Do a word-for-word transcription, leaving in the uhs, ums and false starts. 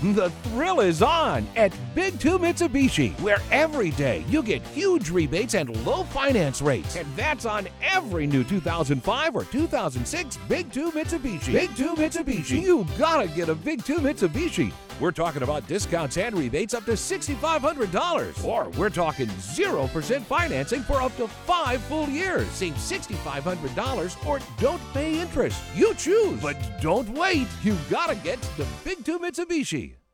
The thrill is on at Big Two Mitsubishi, where every day you get huge rebates and low finance rates. And that's on every new two thousand five or two thousand six Big Two Mitsubishi. Big Two Mitsubishi. You gotta get a Big Two Mitsubishi. We're talking about discounts and rebates up to six thousand five hundred dollars. Or we're talking zero percent financing for up to five full years. Save six thousand five hundred dollars or don't pay interest. You choose. But don't wait. You've got to get the Big Two Mitsubishi.